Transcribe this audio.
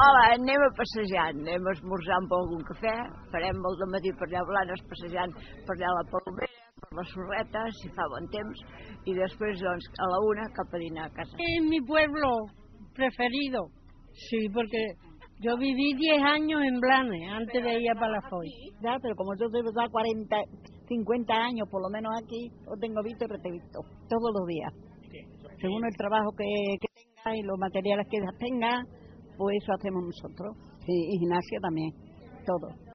Home, anem a passejant, anem a esmorzar amb algun cafè, farem molt de matí per allà Blanes passejant per allà a la Palmera, per la Sorreta, si fa bon temps, i després doncs a la 1 cap a dinar a casa. Es mi pueblo preferido, sí, porque yo viví 10 años en Blanes antes de ir a Palafoy. Ya, pero como yo debo dar 40, 50 años por lo menos aquí, lo tengo visto y revisto todos los días. Según el trabajo que tenga y los materiales que tenga, pues eso hacemos nosotros. Y gimnasia también, todo.